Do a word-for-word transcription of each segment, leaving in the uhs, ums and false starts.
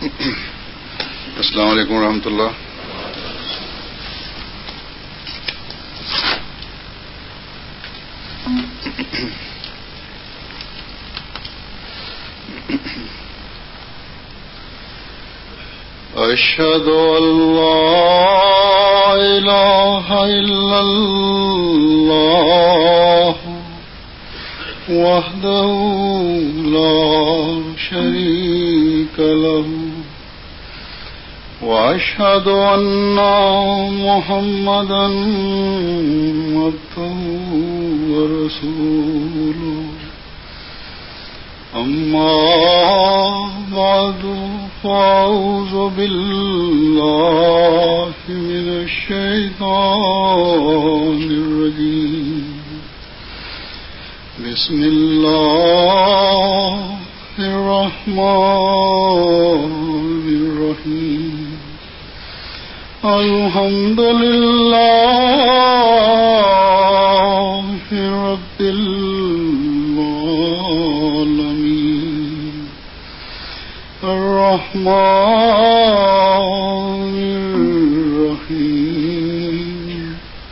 अस्सलाम वालेकुम रहमतुल्लाह। अशहदु अल्ला इलाहा इल्लल्लाह वहदहु ला शरीका लहु وأشهد أن محمدا عبده ورسوله أما بعد فأعوذ بالله من الشيطان الرجيم بسم الله الرحمن الرحيم الحمد لله رب العالمين الرحمن الرحيم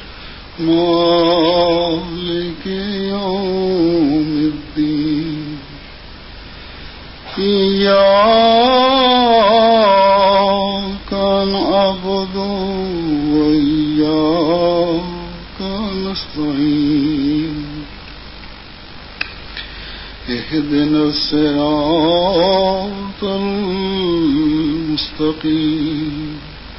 مالك يوم الدين إياك نعبد وإياك نستعين اهدنا الصراط المستقيم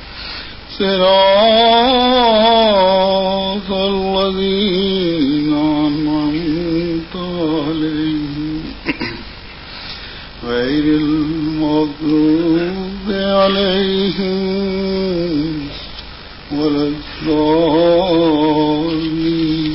صراط الذين أنعمت عليهم غير المغضوب عليهم ولا الضالين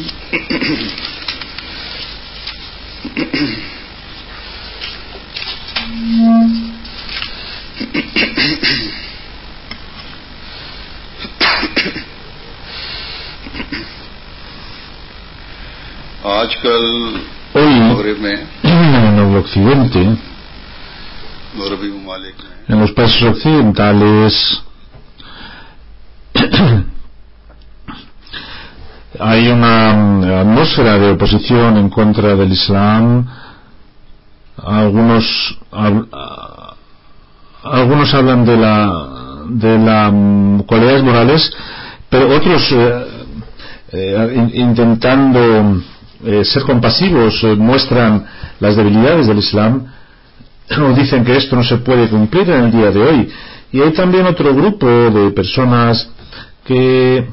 आजकल मगरिब में en el occidente, मगरबी ममालिक में en los países occidentales, hay una atmósfera de oposición en contra del Islam. Algunos algunos hablan de la de las cualidades morales, pero otros eh, eh, intentando eh, ser compasivos eh, muestran las debilidades del Islam o dicen que esto no se puede cumplir en el día de hoy. Y hay también otro grupo de personas que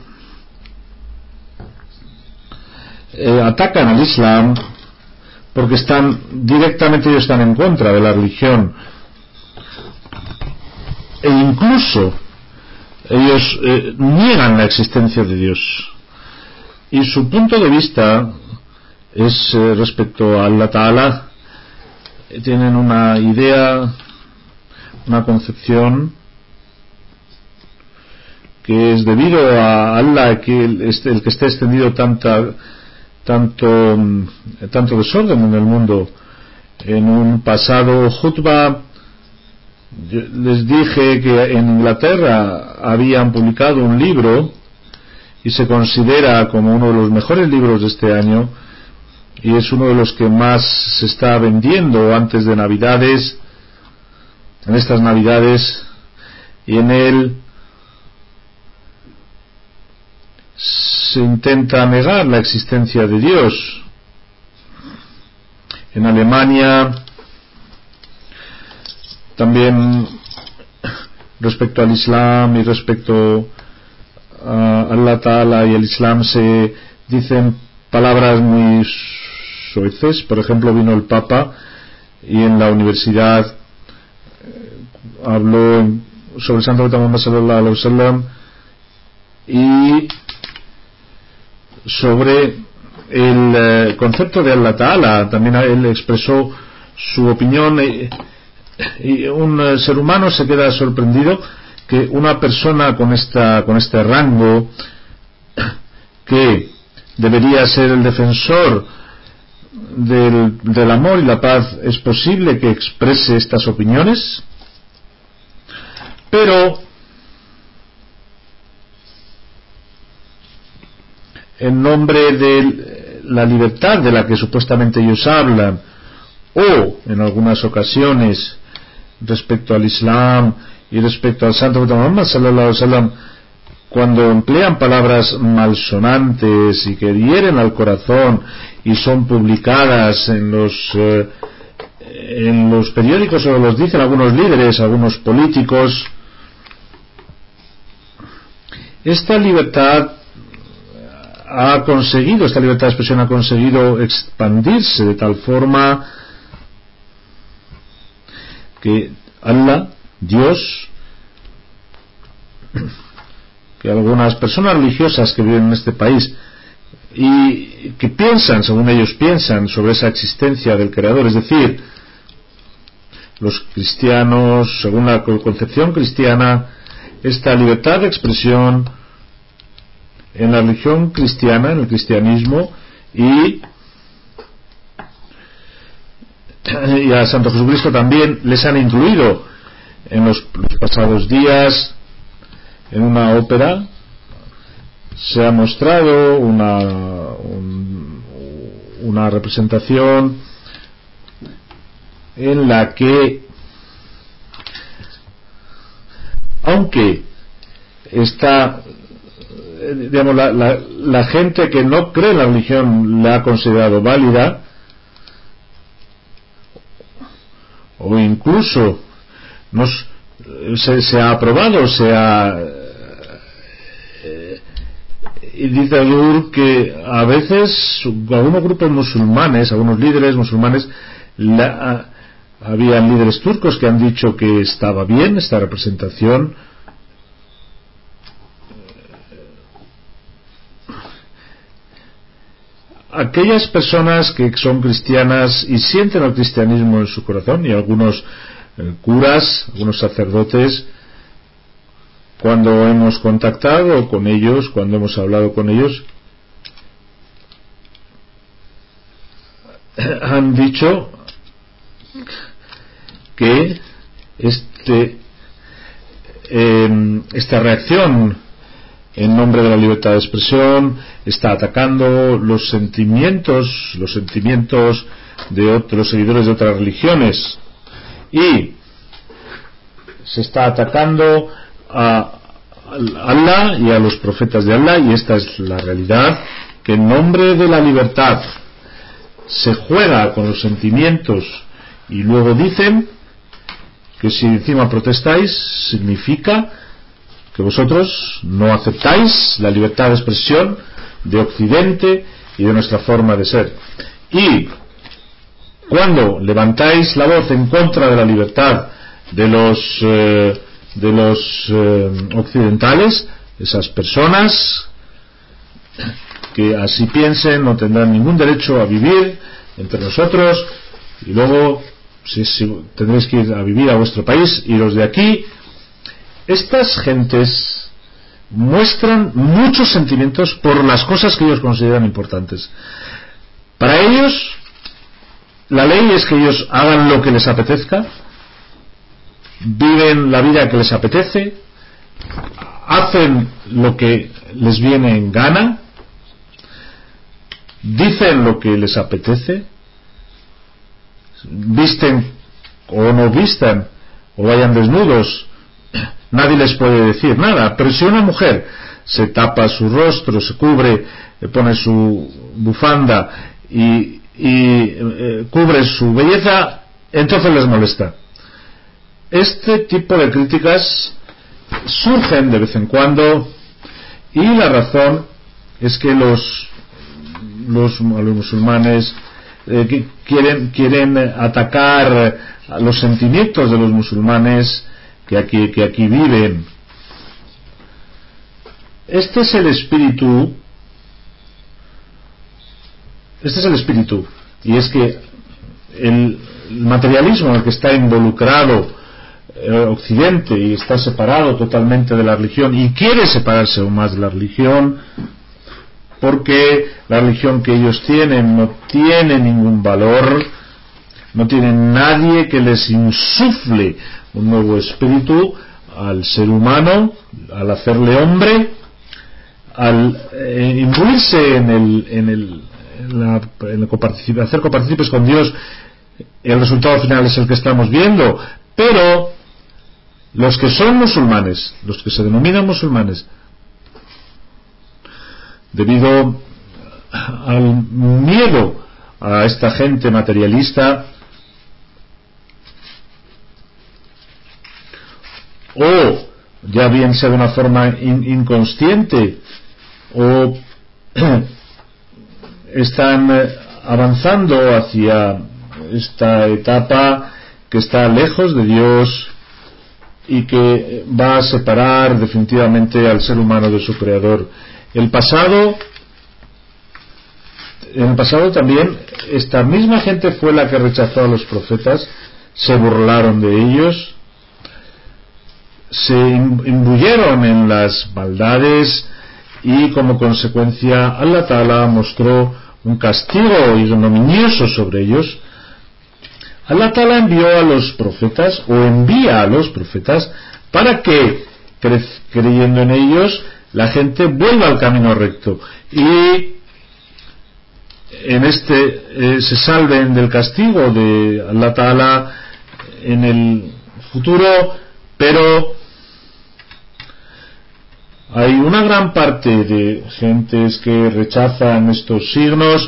eh, atacan al Islam porque están directamente ellos están en contra de la religión e incluso ellos eh, niegan la existencia de Dios, y su punto de vista es eh, respecto a Allah Ta'ala. Tienen una idea, una concepción que es debido a Allah que el, el que esté extendido tanta tanto tanto desorden en el mundo. En un pasado jutba les dije que en Inglaterra habían publicado un libro y se considera como uno de los mejores libros de este año, y es uno de los que más se está vendiendo antes de Navidades, en estas Navidades, y en él se intenta negar la existencia de Dios. En Alemania también, respecto al Islam y respecto a Allah Ta'ala y el Islam, se dicen palabras muy soeces. Por ejemplo, vino el Papa y en la universidad habló sobre el Santo Profeta Muhammad sallallahu alaihi wasallam y sobre el eh, concepto de Allah Ta'ala. También él expresó su opinión, y, y un eh, ser humano se queda sorprendido que una persona con esta con este rango, que debería ser el defensor del, del amor y la paz, es posible que exprese estas opiniones. pero en nombre de la libertad de la que supuestamente ellos hablan, o en algunas ocasiones respecto al Islam y respecto al Santo Muhammad sallallahu alaihi wasallam, cuando emplean palabras malsonantes y que hieren al corazón y son publicadas en los eh, en los periódicos, o los dicen algunos líderes, algunos políticos, esta libertad ha conseguido, esta libertad de expresión ha conseguido expandirse de tal forma que Allah, Dios, que algunas personas religiosas que viven en este país y que piensan, según ellos piensan, sobre esa existencia del Creador, es decir, los cristianos, según la concepción cristiana, esta libertad de expresión en la religión cristiana, en el cristianismo, y, y a Santo Jesucristo también les han incluido en los, los pasados días en una ópera. Se ha mostrado una un, una representación en la que, aunque está, digamos, la, la, la gente que no cree en la religión la ha considerado válida, o incluso nos, se, se ha aprobado, se ha y dice Adur que a veces algunos grupos musulmanes, algunos líderes musulmanes, la, había líderes turcos que han dicho que estaba bien esta representación. Aquellas personas que son cristianas y sienten el cristianismo en su corazón, y algunos eh, curas, algunos sacerdotes, cuando hemos contactado con ellos, cuando hemos hablado con ellos, han dicho que este eh, esta reacción en nombre de la libertad de expresión está atacando los sentimientos los sentimientos de otros seguidores de otras religiones, y se está atacando a Allah y a los profetas de Allah, y esta es la realidad, que en nombre de la libertad se juega con los sentimientos, y luego dicen que si encima protestáis significa que vosotros no aceptáis la libertad de expresión de Occidente y de nuestra forma de ser. Y cuando levantáis la voz en contra de la libertad de los eh, de los eh, occidentales, esas personas que así piensen no tendrán ningún derecho a vivir entre nosotros, y luego si, si tendréis que ir a vivir a vuestro país, iros de aquí. Estas gentes muestran muchos sentimientos por las cosas que ellos consideran importantes. Para ellos la ley es que ellos hagan lo que les apetezca, viven la vida que les apetece, hacen lo que les viene en gana, dicen lo que les apetece, visten o no vistan o vayan desnudos, nadie les puede decir nada. Pero si una mujer se tapa su rostro, se cubre, pone su bufanda y, y eh, cubre su belleza, entonces les molesta. Este tipo de críticas surgen de vez en cuando, y la razón es que los los, los musulmanes eh, que quieren quieren atacar a los sentimientos de los musulmanes que aquí que aquí viven. Este es el espíritu este es el espíritu y es que el materialismo en el que está involucrado Occidente y está separado totalmente de la religión, y quiere separarse aún más de la religión, porque la religión que ellos tienen no tiene ningún valor, no tienen nadie que les insufle un nuevo espíritu, al ser humano, al hacerle hombre, al eh, imbuirse en el, en el, en la, en el coparticip- hacer copartícipes con Dios. El resultado final es el que estamos viendo, pero los que son musulmanes, los que se denominan musulmanes, debido al miedo a esta gente materialista, o ya bien sea de una forma in, inconsciente, o están avanzando hacia esta etapa que está lejos de Dios y que va a separar definitivamente al ser humano de su creador. El pasado, en el pasado también esta misma gente fue la que rechazó a los profetas, se burlaron de ellos, se imbuyeron en las maldades, y como consecuencia Allah Ta'ala mostró un castigo ignominioso sobre ellos. Allah Ta'ala envió a los profetas, o envía a los profetas, para que, cre- creyendo en ellos, la gente vuelva al camino recto y en este eh, se salven del castigo de Allah Ta'ala en el futuro. Pero hay una gran parte de gentes que rechazan estos signos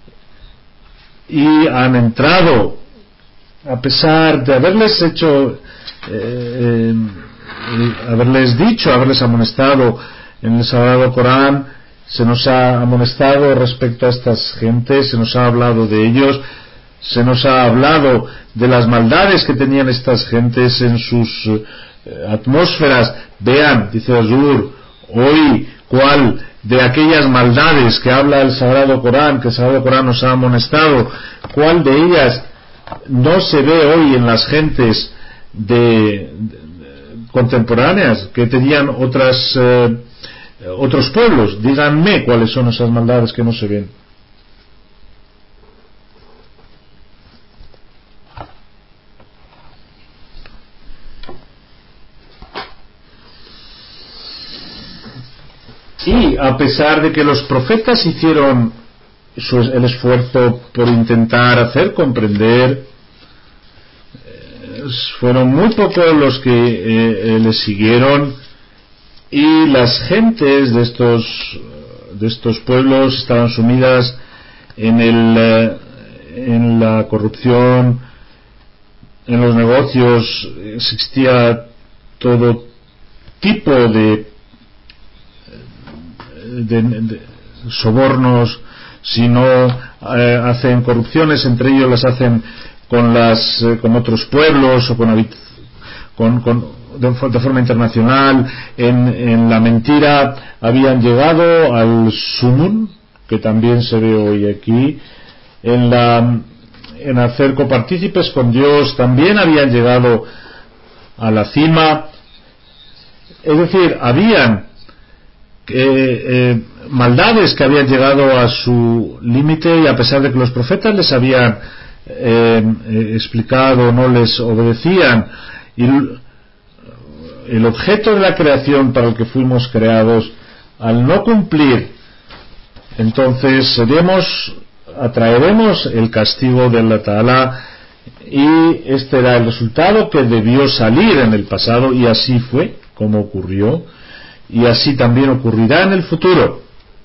y han entrado, a pesar de haberles hecho eh, eh, haberles dicho, haberles amonestado en el Sagrado Corán. Se nos ha amonestado respecto a estas gentes, se nos ha hablado de ellos, se nos ha hablado de las maldades que tenían estas gentes en sus eh, atmósferas. Vean, dice Azur, hoy cuál de aquellas maldades que habla el Sagrado Corán, que el Sagrado Corán nos ha amonestado, cuál de ellas no se ve hoy en las gentes de, de, de contemporáneas que tenían otras eh, otros pueblos. Díganme cuáles son esas maldades que no se ven. Y a pesar de que los profetas hicieron su, el esfuerzo por intentar hacer comprender, eh, fueron muy pocos los que eh, eh, les siguieron, y las gentes de estos de estos pueblos estaban sumidas en el eh, en la corrupción, en los negocios. Existía todo tipo de De, de sobornos. Si no eh, hacen corrupciones entre ellos, las hacen con las eh, con otros pueblos o con, con, con de, de forma internacional. En, en la mentira habían llegado al sumun, que también se ve hoy aquí. En la en hacer copartícipes con Dios también habían llegado a la cima. Es decir, habían Eh, eh, maldades que habían llegado a su límite, y a pesar de que los profetas les habían eh, eh, explicado, no les obedecían. Y el objeto de la creación para el que fuimos creados, al no cumplir, entonces seremos, atraeremos el castigo de Allah Ta'ala, y este era el resultado que debió salir en el pasado, y así fue como ocurrió. Y así también ocurrirá en el futuro.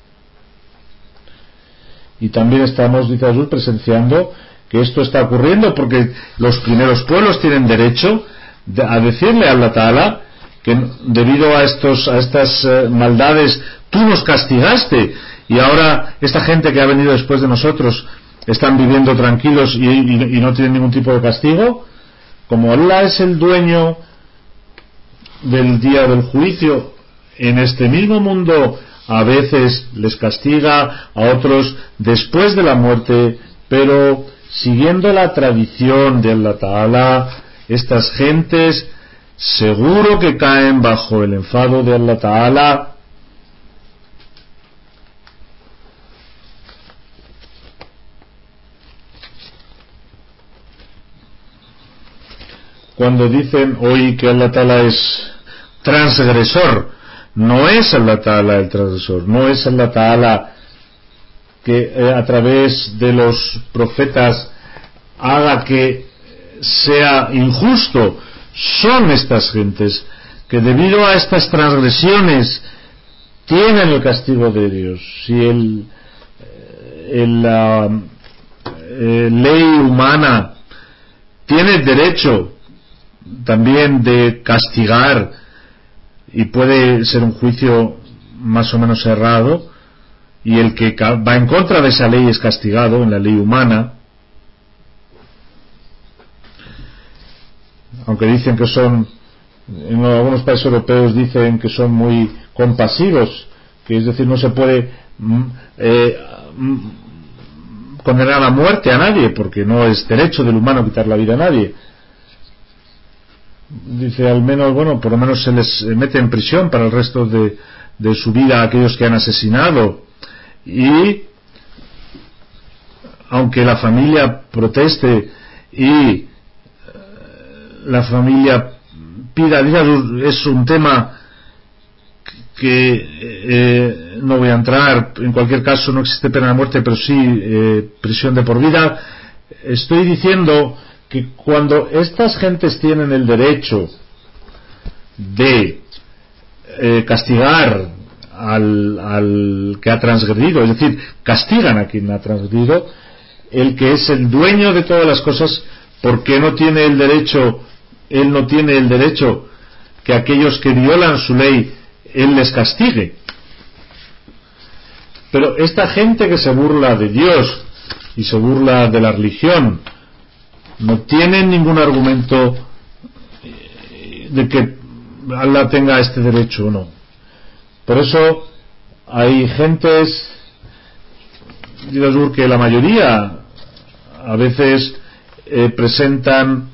Y también estamos, dice Azul, presenciando que esto está ocurriendo, porque los primeros pueblos tienen derecho de, a decirle a Allah Ta'ala que debido a estos a estas eh, maldades tú nos castigaste, y ahora esta gente que ha venido después de nosotros están viviendo tranquilos y, y, y no tienen ningún tipo de castigo. Como Allah es el dueño del día del juicio, en este mismo mundo a veces les castiga, a otros después de la muerte, pero siguiendo la tradición de Allah Ta'ala, estas gentes seguro que caen bajo el enfado de Allah Ta'ala. Cuando dicen hoy que Allah Ta'ala es transgresor. No es Allah Ta'ala el transgresor, no es Allah Ta'ala que eh, a través de los profetas haga que sea injusto. Son estas gentes que debido a estas transgresiones tienen el castigo de Dios. Si el, el, la eh, ley humana tiene derecho también de castigar, y puede ser un juicio más o menos errado, y el que va en contra de esa ley es castigado en la ley humana, aunque dicen que son, en algunos países europeos dicen que son muy compasivos, que es decir, no se puede eh, condenar a muerte a nadie, porque no es derecho del humano quitar la vida a nadie. Dice, al menos, bueno, por lo menos se les mete en prisión para el resto de, de su vida a aquellos que han asesinado, y aunque la familia proteste y la familia pida, es un tema que eh, no voy a entrar. En cualquier caso no existe pena de muerte, pero sí eh, prisión de por vida. Estoy diciendo que cuando estas gentes tienen el derecho de eh, castigar al, al que ha transgredido, es decir, castigan a quien ha transgredido, el que es el dueño de todas las cosas, ¿por qué no tiene el derecho, él no tiene el derecho que aquellos que violan su ley él les castigue? Pero esta gente que se burla de Dios y se burla de la religión no tienen ningún argumento de que Allah tenga este derecho o no. Por eso hay gentes, digo que la mayoría a veces eh, presentan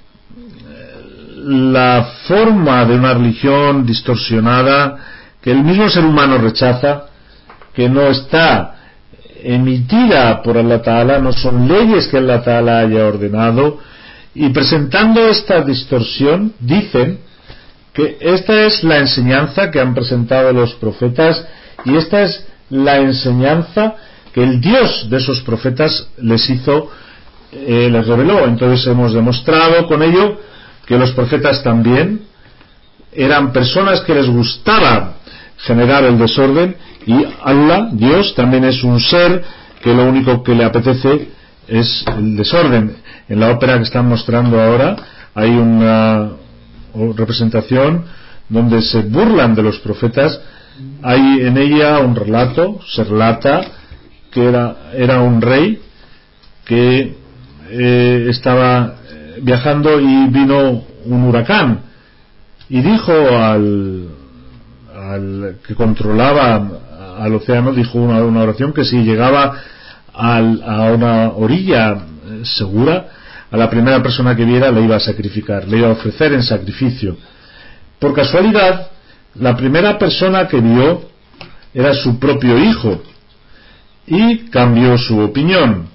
la forma de una religión distorsionada que el mismo ser humano rechaza, que no está emitida por Allah Ta'ala, no son leyes que Allah Ta'ala haya ordenado, y presentando esta distorsión dicen que esta es la enseñanza que han presentado los profetas y esta es la enseñanza que el Dios de esos profetas les hizo, eh, les reveló. Entonces hemos demostrado con ello que los profetas también eran personas que les gustaba generar el desorden, y Allah, Dios, también es un ser que lo único que le apetece es el desorden. En la ópera que están mostrando ahora hay una representación donde se burlan de los profetas. Hay en ella un relato, se relata que era, era un rey que eh, estaba viajando y vino un huracán y dijo al, al que controlaba al océano, dijo una, una oración que si llegaba al, a una orilla segura, a la primera persona que viera le iba a sacrificar, le iba a ofrecer en sacrificio. Por casualidad, la primera persona que vio era su propio hijo y cambió su opinión.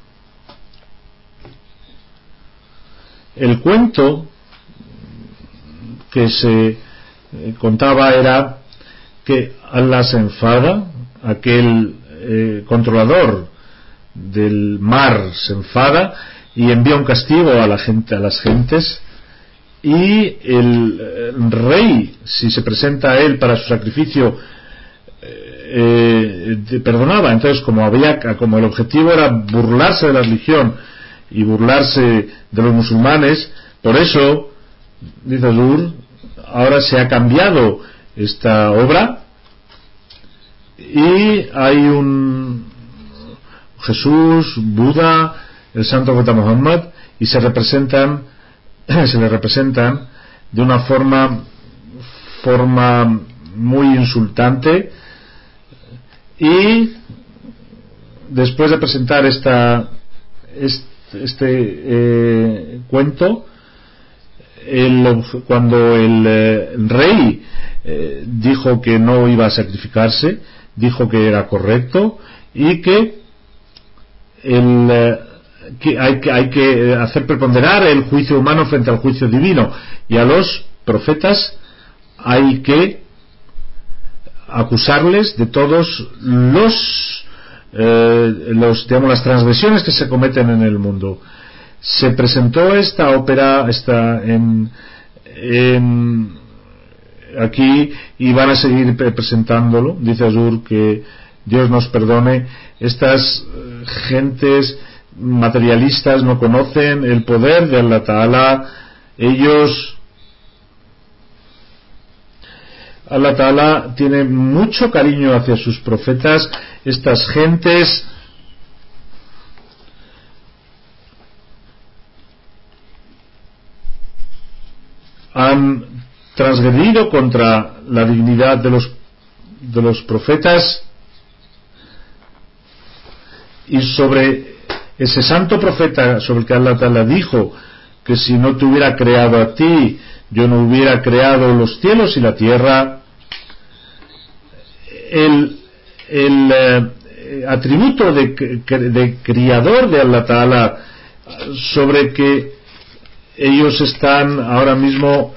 El cuento que se contaba era que Allah se enfada, aquel eh, controlador del mar se enfada y envía un castigo a la gente, a las gentes, y el, el rey, si se presenta a él para su sacrificio, eh, eh, perdonaba. Entonces, como había, como el objetivo era burlarse de la religión y burlarse de los musulmanes, por eso, dice Zur, ahora se ha cambiado esta obra y hay un Jesús, Buda, el santo profeta Muhammad, y se representan se le representan de una forma forma muy insultante, y después de presentar esta este, este eh, cuento, el, cuando el, eh, el rey eh, dijo que no iba a sacrificarse, dijo que era correcto y que, el, eh, que, hay, que hay que hacer preponderar el juicio humano frente al juicio divino, y a los profetas hay que acusarles de todos los, eh, los digamos, las transgresiones que se cometen en el mundo. Se presentó esta ópera esta en, en aquí y van a seguir presentándolo. Dice Azur que Dios nos perdone. Estas gentes materialistas no conocen el poder de Allah Ta'ala. Ellos, Allah Ta'ala tiene mucho cariño hacia sus profetas. Estas gentes han transgredido contra la dignidad de los de los profetas, y sobre ese santo profeta sobre el que Allah Ta'ala dijo que si no te hubiera creado a ti, yo no hubiera creado los cielos y la tierra. El, el eh, atributo de, de criador de Allah Ta'ala, sobre que ellos están ahora mismo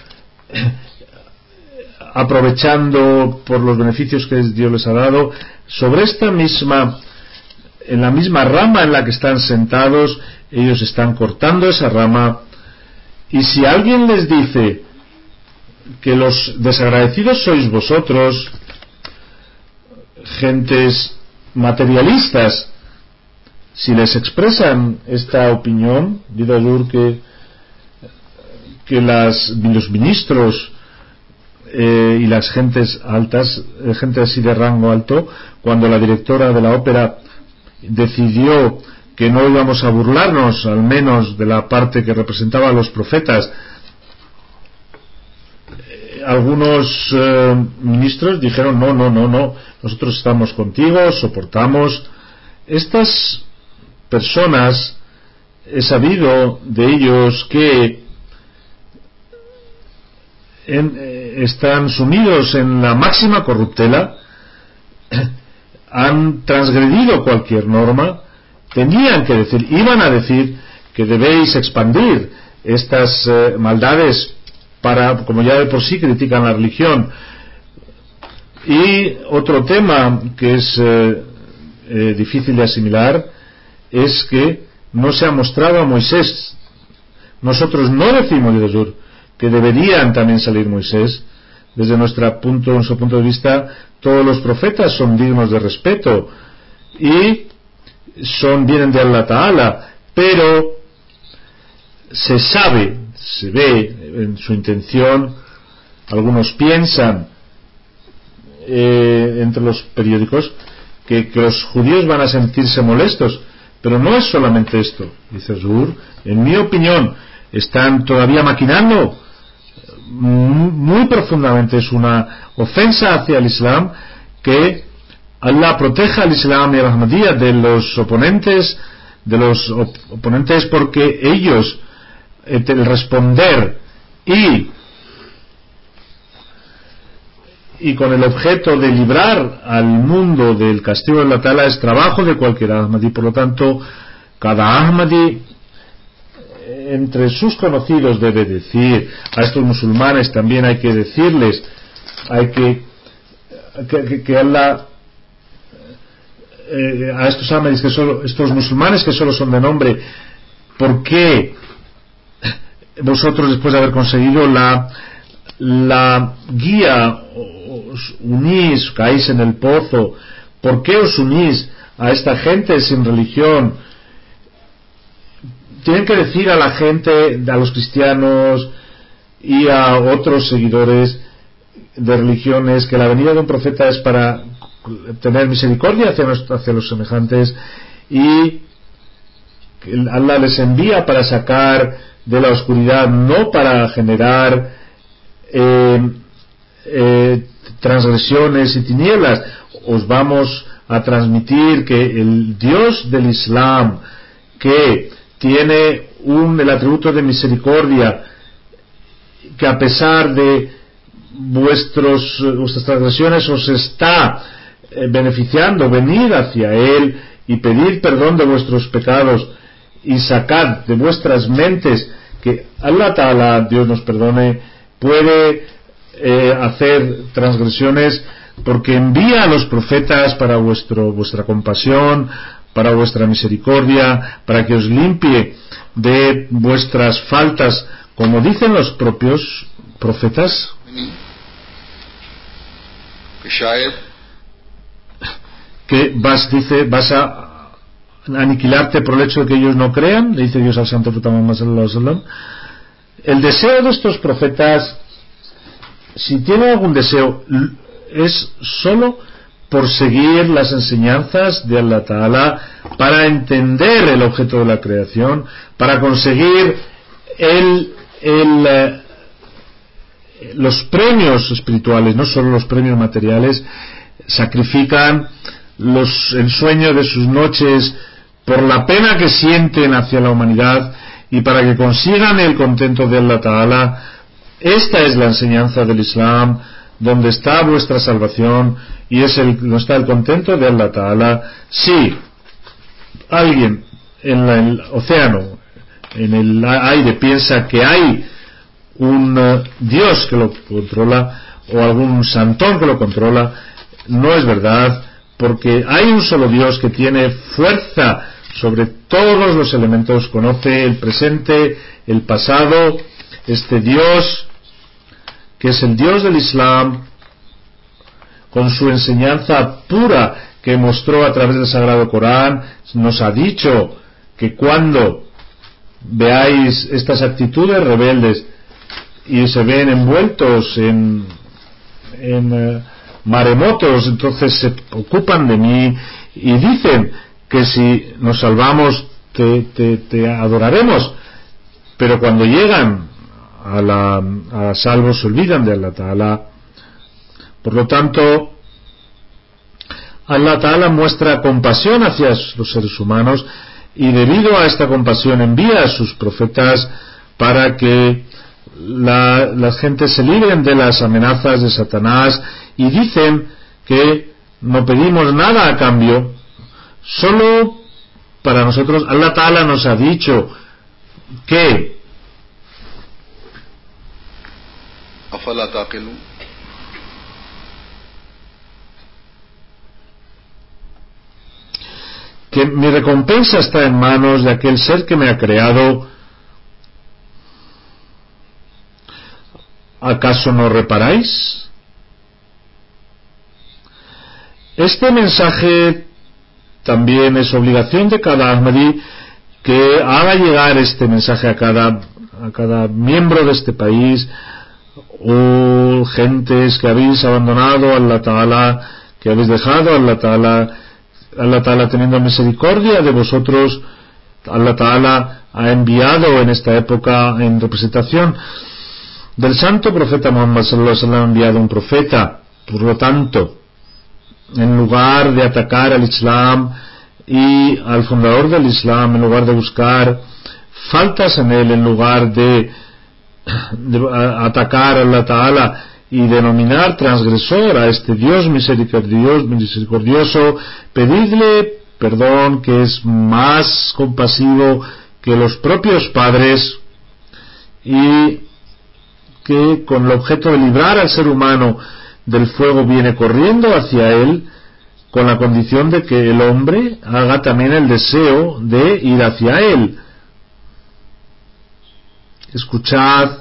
aprovechando por los beneficios que Dios les ha dado, sobre esta misma, en la misma rama en la que están sentados, ellos están cortando esa rama. Y si alguien les dice que los desagradecidos sois vosotros, gentes materialistas, si les expresan esta opinión, dice Azur que que las, los ministros eh, y las gentes altas, eh, gente así de rango alto, cuando la directora de la ópera decidió que no íbamos a burlarnos al menos de la parte que representaba a los profetas, eh, algunos eh, ministros dijeron no, no, no, no, nosotros estamos contigo, soportamos. Estas personas, he sabido de ellos que En, eh, están sumidos en la máxima corruptela, han transgredido cualquier norma. Tenían que decir, iban a decir que debéis expandir estas eh, maldades para, como ya de por sí critican la religión. Y otro tema que es eh, eh, difícil de asimilar es que no se ha mostrado a Moisés. Nosotros no decimos de Azur que deberían también salir Moisés. Desde nuestro punto, nuestro punto de vista, todos los profetas son dignos de respeto y son, vienen de Allah Ta'ala, pero se sabe, se ve en su intención, algunos piensan eh, entre los periódicos que, que los judíos van a sentirse molestos, pero no es solamente esto. Dice Zuhur, en mi opinión están todavía maquinando muy profundamente. Es una ofensa hacia el Islam que Allah proteja al Islam y al Ahmadiyya de los oponentes de los op- oponentes porque ellos eh, el responder y y con el objeto de librar al mundo del castigo de Allah Ta'ala es trabajo de cualquier Ahmadi. Por lo tanto, cada Ahmadi entre sus conocidos debe decir, a estos musulmanes también hay que decirles, hay que que, que Allah eh, a estos Ahmadis que solo, estos musulmanes que solo son de nombre, ¿por qué vosotros, después de haber conseguido la la guía, os unís, caéis en el pozo? ¿Por qué os unís a esta gente sin religión? Tienen que decir a la gente, a los cristianos y a otros seguidores de religiones, que la venida de un profeta es para tener misericordia hacia, hacia los semejantes, y que Allah les envía para sacar de la oscuridad, no para generar eh, eh, transgresiones y tinieblas. Os vamos a transmitir que el Dios del Islam, que tiene un, el atributo de misericordia, que a pesar de vuestros, vuestras transgresiones os está eh, beneficiando, venid hacia Él y pedir perdón de vuestros pecados y sacad de vuestras mentes, que Allah Ta'ala, Dios nos perdone, puede eh, hacer transgresiones, porque envía a los profetas para vuestro, vuestra compasión, para vuestra misericordia, para que os limpie de vuestras faltas, como dicen los propios profetas, que vas, dice, vas a aniquilarte por el hecho de que ellos no crean, le dice Dios al santo profeta Muhammad sallallahu alaihi wasallam. El deseo de estos profetas, si tienen algún deseo, es solo por seguir las enseñanzas de Allah Ta'ala, para entender el objeto de la creación, para conseguir el, el, eh, los premios espirituales, no solo los premios materiales. Sacrifican los, el sueño de sus noches por la pena que sienten hacia la humanidad y para que consigan el contento de Allah Ta'ala. Esta es la enseñanza del Islam, donde está vuestra salvación y es el, donde está el contento de Allah Ta'ala. Si alguien en la, el océano, en el aire, piensa que hay un uh, Dios que lo controla o algún santón que lo controla, no es verdad, porque hay un solo Dios que tiene fuerza sobre todos los elementos, conoce el presente, el pasado. Este Dios, que es el Dios del Islam, con su enseñanza pura que mostró a través del Sagrado Corán, nos ha dicho que cuando veáis estas actitudes rebeldes y se ven envueltos en, en uh, maremotos, entonces se ocupan de mí y dicen que si nos salvamos te, te, te adoraremos, pero cuando llegan a la a salvo se olvidan de Allah Ta'ala. Por lo tanto, Allah Ta'ala muestra compasión hacia los seres humanos y debido a esta compasión envía a sus profetas para que la, la gente se libren de las amenazas de Satanás, y dicen que no pedimos nada a cambio, solo para nosotros. Allah Ta'ala nos ha dicho que afala taqilun, que mi recompensa está en manos de aquel ser que me ha creado. ¿Acaso no reparáis? Este mensaje también es obligación de cada Ahmadi, que haga llegar este mensaje a cada, a cada miembro de este país. Oh gentes que habéis abandonado a Allah Ta'ala, que habéis dejado a Allah Ta'ala, Allah Ta'ala teniendo misericordia de vosotros, Allah Ta'ala ha enviado en esta época, en representación del santo profeta Muhammad sallallahu alaihi wasallam, ha enviado un profeta. Por lo tanto, en lugar de atacar al Islam y al fundador del Islam, en lugar de buscar faltas en él, en lugar de, de atacar a Allah Ta'ala y denominar transgresor a este Dios misericordioso, misericordioso, pedidle perdón, que es más compasivo que los propios padres, y que con el objeto de librar al ser humano del fuego viene corriendo hacia él, con la condición de que el hombre haga también el deseo de ir hacia él. Escuchad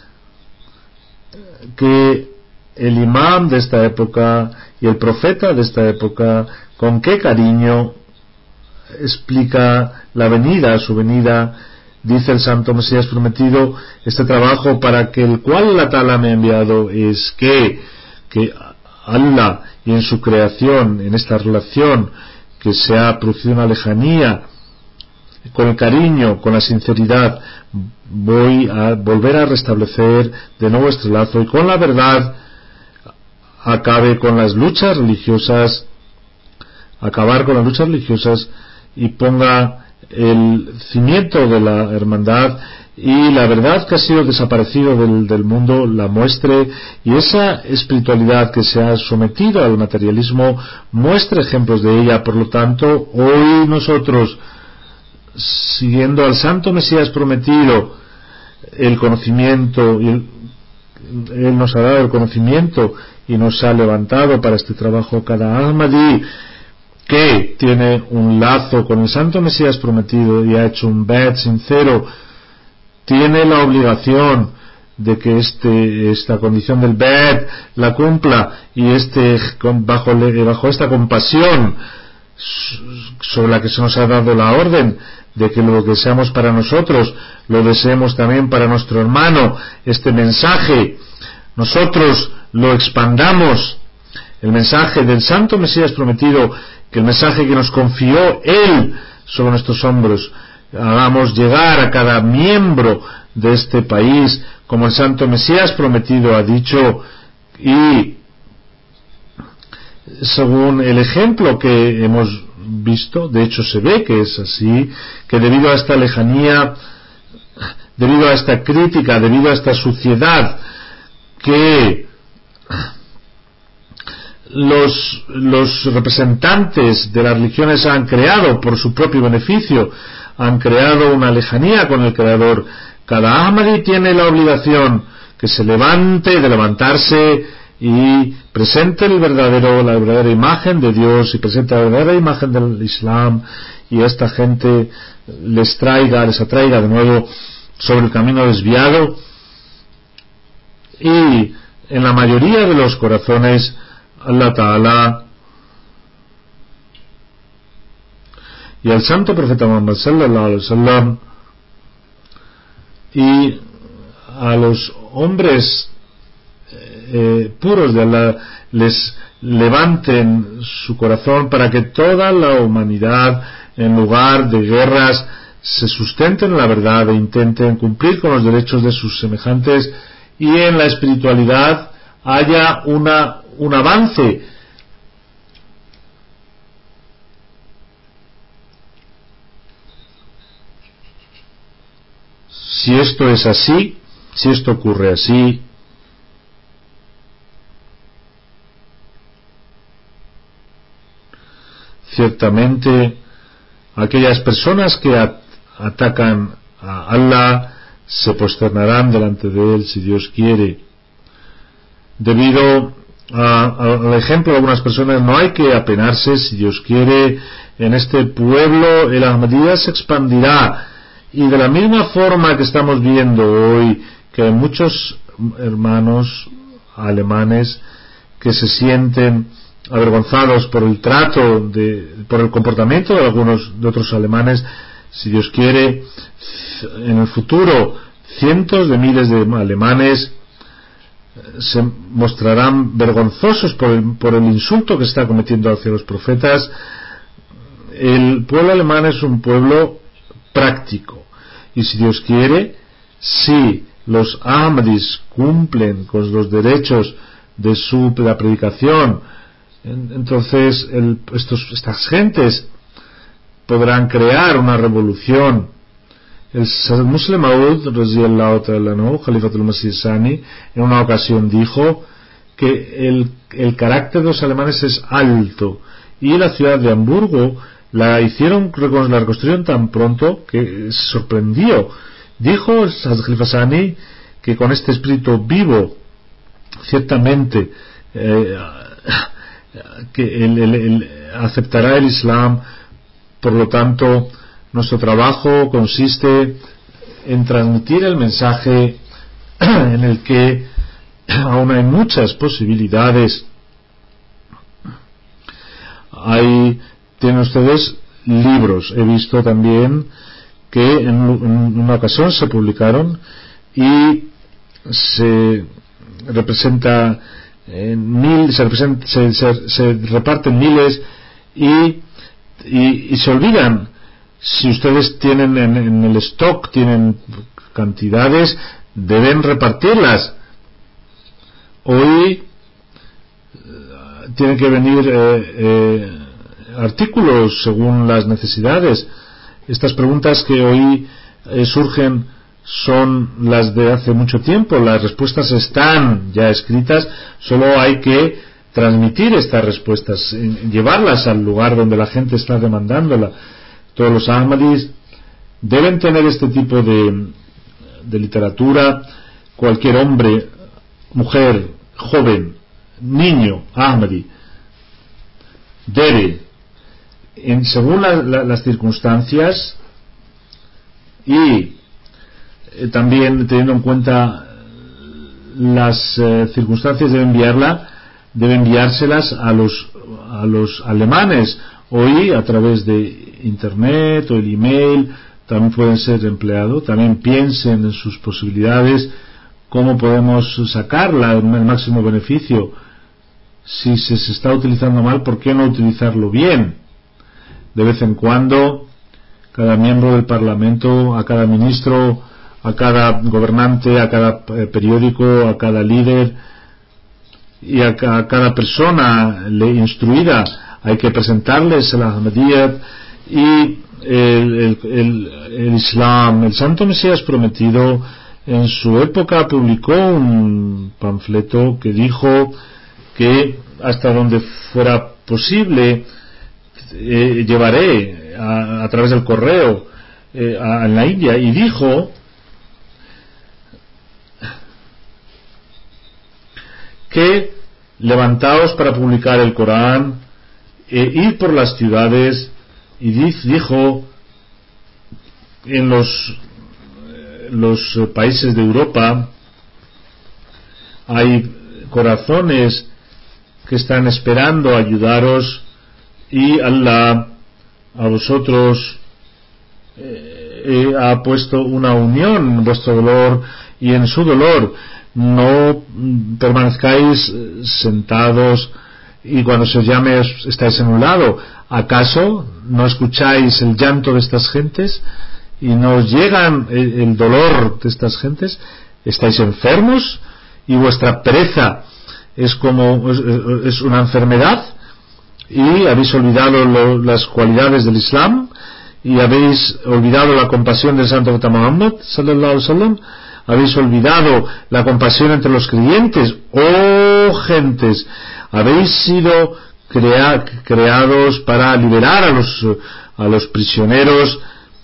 que el imán de esta época y el profeta de esta época, con qué cariño explica la venida, su venida. Dice el santo Mesías prometido, este trabajo para que el cual Allah Ta'ala me ha enviado es que, que Allah, y en su creación, en esta relación que se ha producido una lejanía, con el cariño, con la sinceridad, voy a volver a restablecer de nuevo este lazo, y con la verdad acabe con las luchas religiosas, acabar con las luchas religiosas y ponga el cimiento de la hermandad, y la verdad que ha sido desaparecido del, del mundo la muestre, y esa espiritualidad que se ha sometido al materialismo muestre ejemplos de ella. Por lo tanto, hoy nosotros, siguiendo al santo Mesías prometido, el conocimiento y el, Él nos ha dado el conocimiento y nos ha levantado para este trabajo. Cada Ahmadi que tiene un lazo con el Santo Mesías prometido y ha hecho un bet sincero, tiene la obligación de que este, esta condición del bet la cumpla, y este bajo, bajo esta compasión sobre la que se nos ha dado la orden de que lo que deseamos para nosotros lo deseemos también para nuestro hermano. Este mensaje nosotros lo expandamos, el mensaje del Santo Mesías prometido, que el mensaje que nos confió Él sobre nuestros hombros, hagamos llegar a cada miembro de este país como el Santo Mesías prometido ha dicho, y según el ejemplo que hemos visto, de hecho se ve que es así, que debido a esta lejanía, debido a esta crítica, debido a esta suciedad que los, los representantes de las religiones han creado por su propio beneficio, han creado una lejanía con el Creador, cada Ahmadi tiene la obligación que se levante, de levantarse y presente el verdadero, la verdadera imagen de Dios, y presente la verdadera imagen del Islam, y a esta gente les traiga, les atraiga de nuevo sobre el camino desviado, y en la mayoría de los corazones Allah Ta'ala y al santo profeta Muhammad sallallahu alaihi wasallam y a los hombres eh, puros de Allah les levanten su corazón para que toda la humanidad, en lugar de guerras, se sustenten en la verdad e intenten cumplir con los derechos de sus semejantes, y en la espiritualidad haya una, un avance. Si esto es así, si esto ocurre así, ciertamente aquellas personas que at- atacan a Allah se prosternarán delante de Él si Dios quiere. Debido a, a, al ejemplo de algunas personas, no hay que apenarse. Si Dios quiere, en este pueblo el Ahmadiyya se expandirá, y de la misma forma que estamos viendo hoy que hay muchos hermanos alemanes que se sienten avergonzados por el trato de, por el comportamiento de algunos de otros alemanes, si Dios quiere, en el futuro cientos de miles de alemanes se mostrarán vergonzosos por el, por el insulto que está cometiendo hacia los profetas. El pueblo alemán es un pueblo práctico, y si Dios quiere, si los Ahmadis cumplen con los derechos de su de la predicación, entonces el, estos, estas gentes podrán crear una revolución. El Muslim Maud radiyallahu ta'ala anhu, Khalifatul Masih Sani, en una ocasión dijo que el, el carácter de los alemanes es alto, y la ciudad de Hamburgo la hicieron, la reconstruyeron tan pronto que se sorprendió. Dijo el Khalifa Sani que con este espíritu vivo, ciertamente eh, que él, él, él aceptará el Islam. Por lo tanto, nuestro trabajo consiste en transmitir el mensaje en el que aún hay muchas posibilidades. Hay, tienen ustedes libros, he visto también que en, en una ocasión se publicaron y se representa en mil, se, representa, se, se, se reparten miles y Y, y se olvidan. Si ustedes tienen en, en el stock, tienen cantidades, deben repartirlas. Hoy uh, tienen que venir eh, eh, artículos según las necesidades. Estas preguntas que hoy eh, surgen son las de hace mucho tiempo. Las respuestas están ya escritas, solo hay que transmitir estas respuestas, llevarlas al lugar donde la gente está demandándola. Todos los Ahmadis deben tener este tipo de, de literatura. Cualquier hombre mujer, joven, niño, Ahmadi, debe, en, según la, la, las circunstancias y eh, también teniendo en cuenta las eh, circunstancias, debe enviarla, debe enviárselas a los a los alemanes. Hoy a través de internet o el email también pueden ser empleados. También piensen en sus posibilidades, cómo podemos sacarla el máximo beneficio. Si se, se está utilizando mal, ¿por qué no utilizarlo bien? De vez en cuando, cada miembro del Parlamento, a cada ministro, a cada gobernante, a cada periódico, a cada líder y a, a cada persona le instruida, hay que presentarles el Ahmadiyyat y el, el, el, el Islam. El Santo Mesías Prometido en su época publicó un panfleto que dijo que hasta donde fuera posible eh, llevaré a, a través del correo eh, a, en la India, y dijo que levantaos para publicar el Corán, eh, ir por las ciudades, y dijo en los los países de Europa hay corazones que están esperando ayudaros, y Allah a vosotros eh, eh, ha puesto una unión en vuestro dolor y en su dolor. No permanezcáis sentados y cuando se os llame estáis en un lado. ¿Acaso no escucháis el llanto de estas gentes y no os llegan el, el dolor de estas gentes? ¿Estáis enfermos y vuestra pereza es como es, es una enfermedad y habéis olvidado lo, las cualidades del Islam y habéis olvidado la compasión del Santo Profeta Muhammad sallallahu alaihi wasallam? ¿Habéis olvidado la compasión entre los creyentes? ¡Oh gentes! Habéis sido crea, creados para liberar a los a los prisioneros.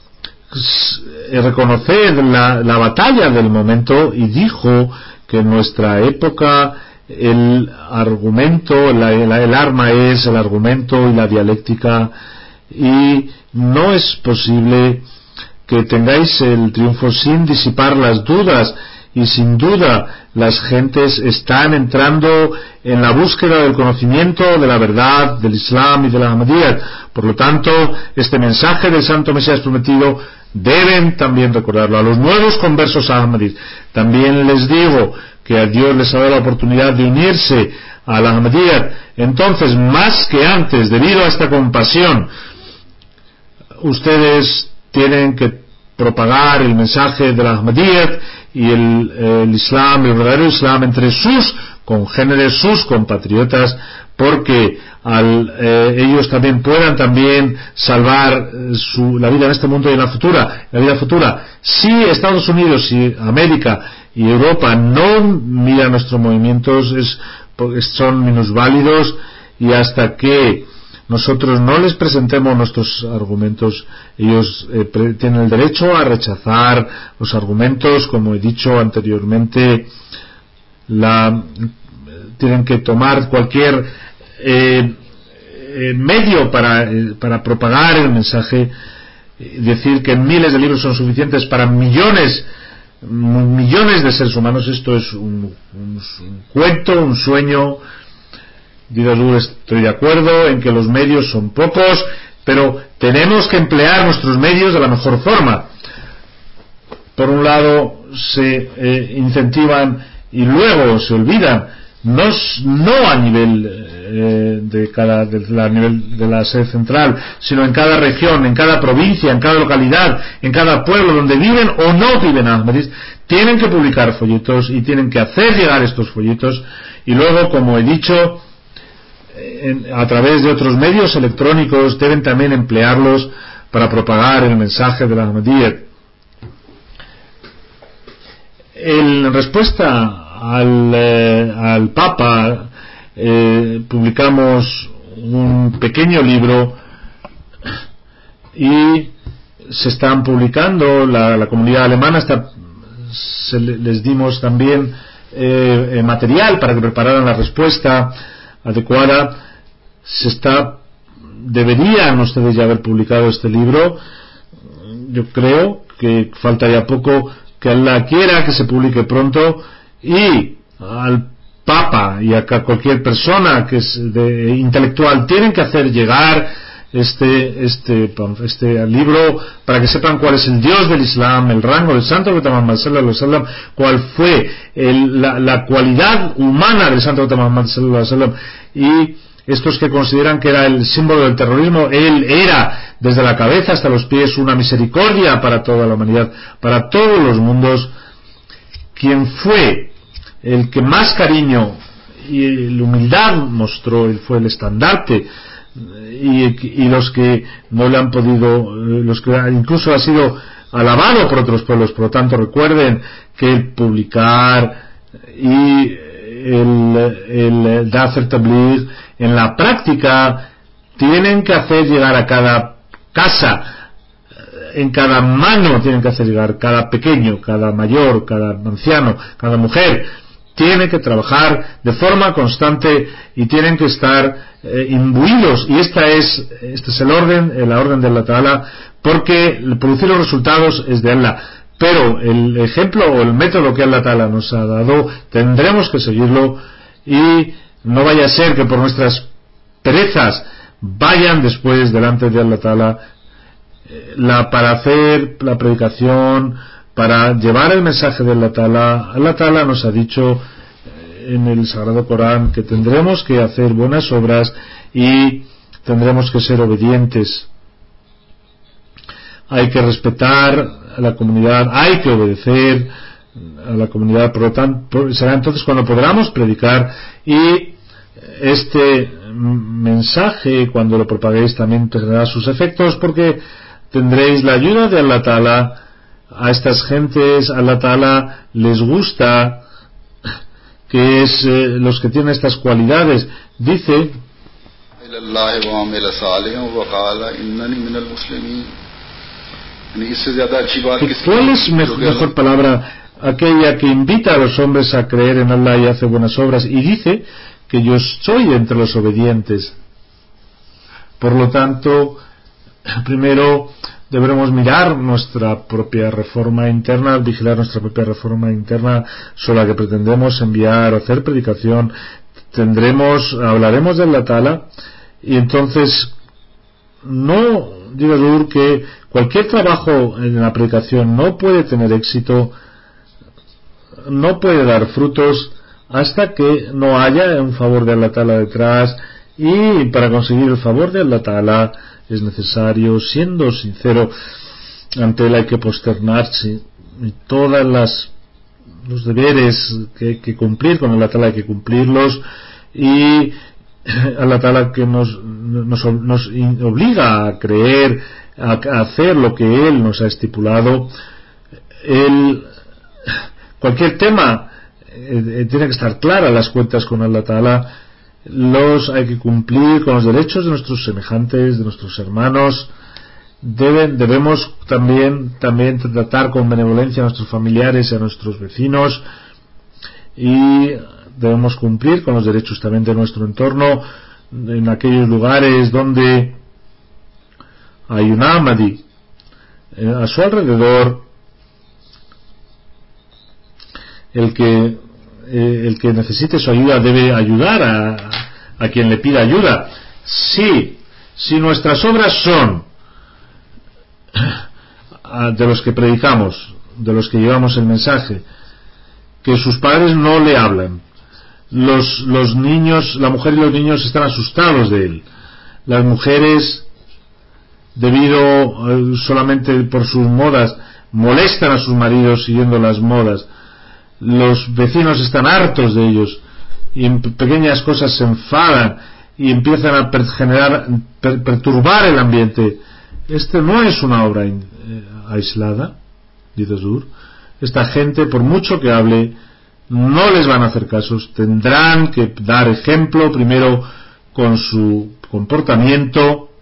Reconoced la, la batalla del momento, y dijo que en nuestra época el argumento, la, la, el arma es el argumento y la dialéctica, y no es posible que tengáis el triunfo sin disipar las dudas, y sin duda las gentes están entrando en la búsqueda del conocimiento de la verdad del Islam y de la Ahmadiyyat. Por lo tanto, este mensaje del Santo Mesías Prometido deben también recordarlo a los nuevos conversos Ahmadis. También les digo que a Dios les ha dado la oportunidad de unirse a la Ahmadiyyat. Entonces, más que antes, debido a esta compasión, ustedes tienen que propagar el mensaje de la Ahmadiyyat y el, el Islam, el verdadero Islam, entre sus congéneres, sus compatriotas, porque al, eh, ellos también puedan también salvar eh, su, la vida en este mundo y en la futura, la vida futura. Si Estados Unidos y América y Europa no miran nuestros movimientos, es, son minusválidos, y hasta que nosotros no les presentemos nuestros argumentos, ellos eh, pre- tienen el derecho a rechazar los argumentos. Como he dicho anteriormente, la, tienen que tomar cualquier eh, eh, medio para, eh, para propagar el mensaje. Decir que miles de libros son suficientes para millones millones de seres humanos, esto es un, un, un cuento, un sueño. Digo, estoy de acuerdo en que los medios son pocos, pero tenemos que emplear nuestros medios de la mejor forma. Por un lado se eh, incentivan y luego se olvidan, no, no a nivel eh, de cada de la nivel de la sede central, sino en cada región, en cada provincia, en cada localidad, en cada pueblo donde viven o no viven Ahmadis, tienen que publicar folletos y tienen que hacer llegar estos folletos, y luego, como he dicho, En, a través de otros medios electrónicos deben también emplearlos para propagar el mensaje de la Ahmadiyyat. En respuesta al, eh, al Papa, eh, publicamos un pequeño libro y se están publicando, la, la comunidad alemana está, se, les dimos también eh, eh, material para que prepararan la respuesta adecuada. Se está deberían ustedes ya haber publicado este libro. Yo creo que falta ya poco que Allah quiera que se publique pronto, y al Papa y a cualquier persona que es de, intelectual tienen que hacer llegar este este este libro para que sepan cuál es el Dios del Islam, el rango del Santo Profeta Muhammad sallallahu alaihi wasallam, cuál fue el, la, la cualidad humana del Santo Profeta Muhammad sallallahu alaihi wasallam. Y estos que consideran que era el símbolo del terrorismo, él era desde la cabeza hasta los pies una misericordia para toda la humanidad, para todos los mundos. Quien fue el que más cariño y la humildad mostró, él fue el estandarte, y, y los que no le han podido, los que incluso ha sido alabado por otros pueblos. Por lo tanto, recuerden que el publicar y el, el Dafer Tabligh en la práctica tienen que hacer llegar a cada casa, en cada mano tienen que hacer llegar, cada pequeño, cada mayor, cada anciano, cada mujer tiene que trabajar de forma constante y tienen que estar eh, imbuidos, y esta es este es el orden, la orden de Allah Ta'ala, porque producir los resultados es de Allah, pero el ejemplo o el método que Allah Ta'ala nos ha dado tendremos que seguirlo, y no vaya a ser que por nuestras perezas vayan después delante de Allah Ta'ala eh, la, para hacer la predicación, para llevar el mensaje de Allah Ta'ala. Allah Ta'ala nos ha dicho eh, en el Sagrado Corán que tendremos que hacer buenas obras y tendremos que ser obedientes. Hay que respetar a la comunidad, hay que obedecer a la comunidad. Por lo tanto, será entonces cuando podamos predicar, y este mensaje, cuando lo propaguéis, también tendrá sus efectos, porque tendréis la ayuda de Allah Ta'ala. A estas gentes Allah Ta'ala les gusta, que es eh, los que tienen estas cualidades. Dice: ¿cuál es mejor, mejor palabra? Aquella que invita a los hombres a creer en Allah y hace buenas obras, y dice que yo soy entre los obedientes. Por lo tanto, primero deberemos mirar nuestra propia reforma interna, vigilar nuestra propia reforma interna sobre la que pretendemos enviar o hacer predicación. Tendremos, hablaremos de Allah Ta'ala, y entonces no digo que cualquier trabajo en la predicación no puede tener éxito, no puede dar frutos hasta que no haya un favor de Allah Ta'ala detrás, y para conseguir el favor de Allah Ta'ala es necesario, siendo sincero ante él, hay que posternarse, y todas las los deberes que hay que cumplir con Allah Ta'ala hay que cumplirlos, y Allah Ta'ala que nos, nos, nos obliga a creer, a, a hacer lo que él nos ha estipulado. El, cualquier tema eh, tiene que estar clara las cuentas con Allah Ta'ala. Los hay que cumplir con los derechos de nuestros semejantes, de nuestros hermanos. Deben, debemos también también tratar con benevolencia a nuestros familiares y a nuestros vecinos, y debemos cumplir con los derechos también de nuestro entorno, en aquellos lugares donde hay un Ahmadi eh, a su alrededor. El que eh, el que necesite su ayuda debe ayudar a, a quien le pida ayuda. Si, si nuestras obras son de los que predicamos, de los que llevamos el mensaje, que sus padres no le hablan, los, los niños, la mujer y los niños están asustados de él, las mujeres, debido eh, solamente por sus modas, molestan a sus maridos siguiendo las modas, los vecinos están hartos de ellos y en pequeñas cosas se enfadan y empiezan a per- generar per- perturbar el ambiente. Este no es una obra in, eh, aislada, dice Zur. Esta gente, por mucho que hable, no les van a hacer casos. Tendrán que dar ejemplo primero con su comportamiento,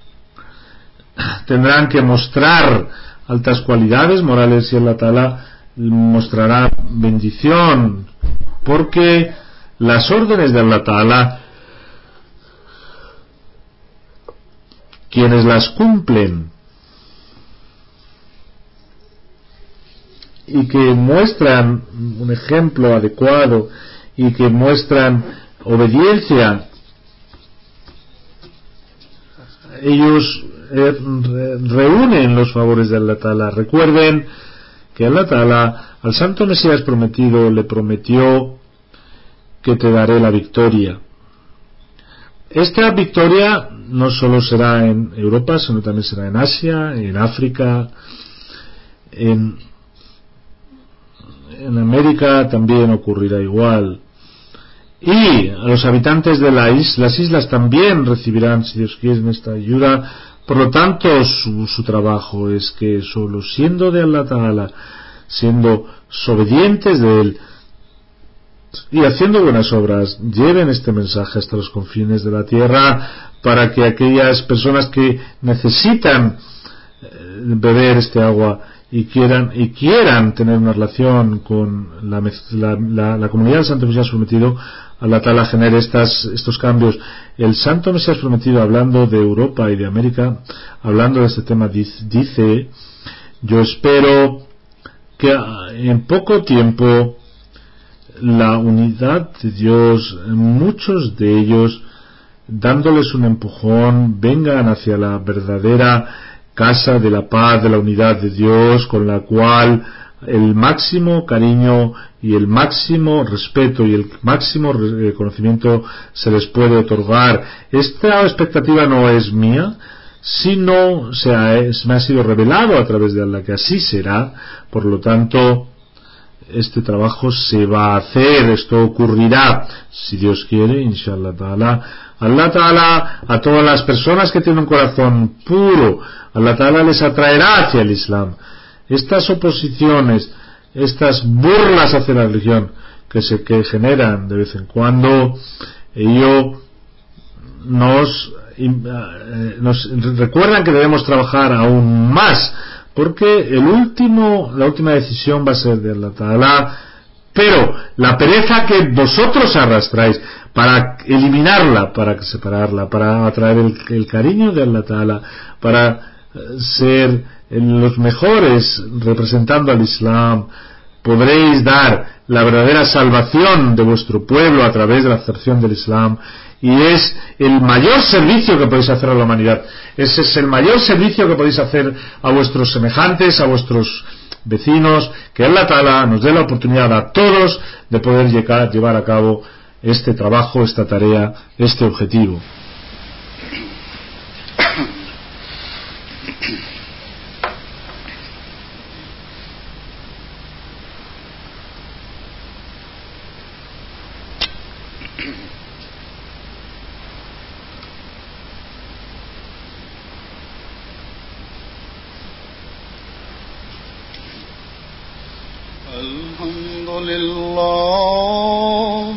tendrán que mostrar altas cualidades morales, y Allah Ta'ala mostrará bendición, porque las órdenes de Allah Ta'ala, quienes las cumplen y que muestran un ejemplo adecuado y que muestran obediencia, ellos eh, reúnen los favores de Allah Ta'ala. Recuerden que Allah Ta'ala al Santo Mesías prometido le prometió que te daré la victoria. Esta victoria no solo será en Europa, sino también será en Asia, en África, en, en América también ocurrirá igual. Y a los habitantes de la isla, las islas también recibirán, si Dios quiere, esta ayuda. Por lo tanto, su, su trabajo es que solo siendo de Allah Ta'ala, siendo obedientes de Él y haciendo buenas obras, lleven este mensaje hasta los confines de la tierra, para que aquellas personas que necesitan beber este agua y quieran y quieran tener una relación con la, la, la, la comunidad del Santo Mesías prometido, Allah Ta'ala genere estas, estos cambios. El Santo Mesías prometido, hablando de Europa y de América, hablando de este tema, dice: yo espero que en poco tiempo la unidad de Dios, muchos de ellos, dándoles un empujón, vengan hacia la verdadera casa de la paz, de la unidad de Dios, con la cual el máximo cariño y el máximo respeto y el máximo conocimiento se les puede otorgar. Esta expectativa no es mía, sino se ha, me ha sido revelado a través de Allah que así será. Por lo tanto, este trabajo se va a hacer, esto ocurrirá, si Dios quiere, inshallah ta'ala. Allah Ta'ala, a todas las personas que tienen un corazón puro, Allah Ta'ala les atraerá hacia el Islam. Estas oposiciones, estas burlas hacia la religión que se que generan de vez en cuando, ello nos, eh, nos recuerdan que debemos trabajar aún más, porque el último, la última decisión va a ser de Allah Ta'ala. Pero la pereza que vosotros arrastráis, para eliminarla, para separarla, para atraer el, el cariño de Allah Ta'ala, para ser los mejores representando al Islam, podréis dar la verdadera salvación de vuestro pueblo a través de la aceptación del Islam, y es el mayor servicio que podéis hacer a la humanidad. Ese es el mayor servicio que podéis hacer a vuestros semejantes, a vuestros vecinos. Que Allah Ta'ala nos dé la oportunidad a todos de poder llegar, llevar a cabo este trabajo, esta tarea, este objetivo. Alhamdulillah,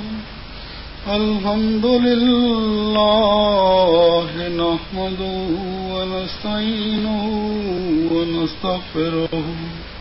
alhamdulillah, nahmaduhu wa nasta'inuhu wa nastaghfiruhu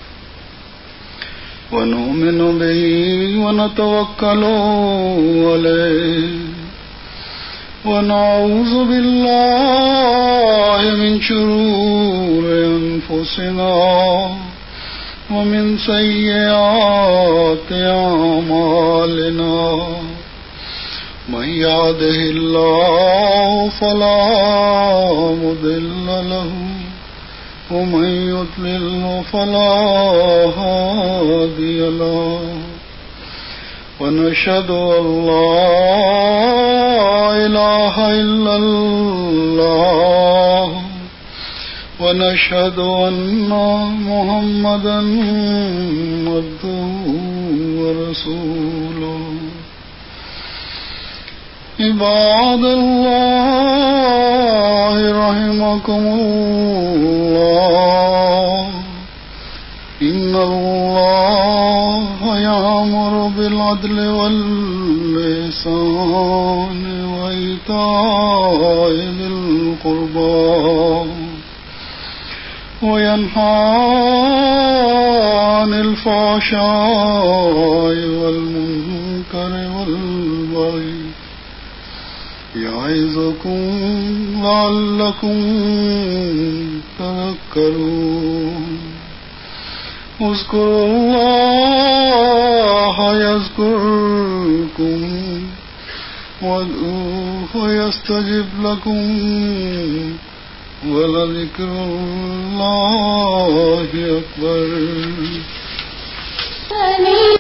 wa nu'minu bihi wa natawakkalu alayhi wa na'udhu billahi min shururi anfusina ومن سيئات أعمالنا من يهده الله فلا مضل له ومن يضلل فلا هادي له ونشهد أن لا إله إلا الله ونشهد أن محمدا عبده ورسوله عباد الله رحمكم الله إن الله يأمر بالعدل والإحسان وإيتاء ذي القربى وينهى عن الفحشاء الفحشاء والمنكر والبغي يعظكم لعلكم تذكرون اذكروا الله يذكركم وادعوه يستجب لكم ولذكر الله أكبر.